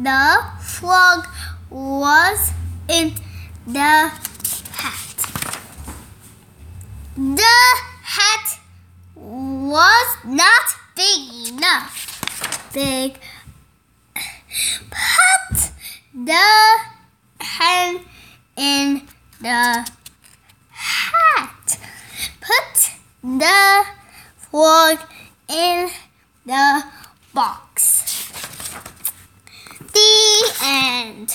the frog was in the hat. The hat was not big enough. Put the hen in the hat. Put the frog in the box. The end.